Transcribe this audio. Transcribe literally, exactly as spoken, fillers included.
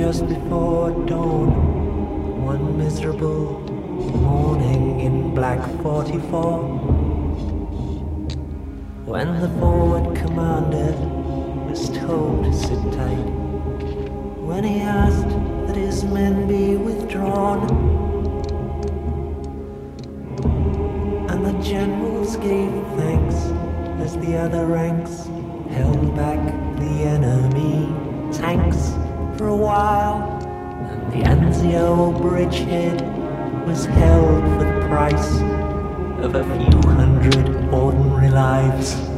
just before dawn, one miserable morning in Black forty-four, when the forward commander was told to sit tight, when he asked that his men be withdrawn, and the generals gave thanks as the other ranks held back the enemy tanks for a while, and the Anzio bridgehead was held for the price of a few hundred ordinary lives.